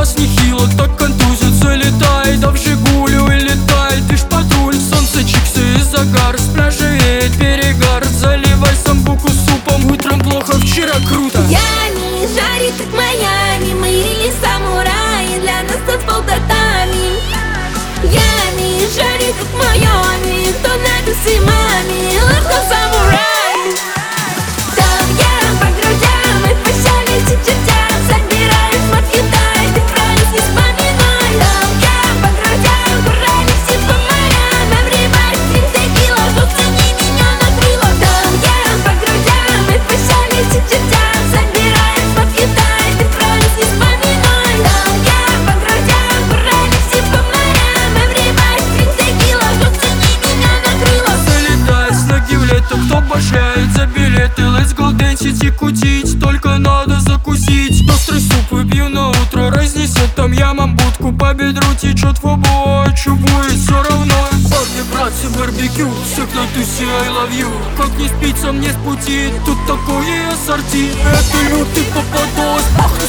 нас нехило, так контузит. Залетай, да в Жигулю и летай. Ты ж патруль, солнце, чиксы и загар. С пляжа веет перегар. Заливай самбуку супом, утром плохо, вчера круто. Ями жарит как Майами, мы или самураи, для нас танцпол татами. Ями жарит как Майами, кто надо с имами, легко самурай. Там я по грудям, мы по шалите чертям, собираем от Китая, ты крались не вспоминай. Там я по грудям, курали все по морям, everybody drink tequila, зацени меня на крыло. Там я по грудям, мы по шалите чертям, собираем от Китая, ты крались не вспоминай. Там я по грудям, курали все по морям, everybody drink tequila, зацени меня на крыло. Залетай с ноги в лето, кто башляет за билеты. Let's go дэнсить и кутить, только надо закусить. Острый суп выпью на утро, разнесет там ямам будку. По бедру течет фобо, чё будет все равно. Парни, братцы, барбекю, всех на тусе I love you. Как не спится мне с пути, тут такое ассорти. Это лютый попадос,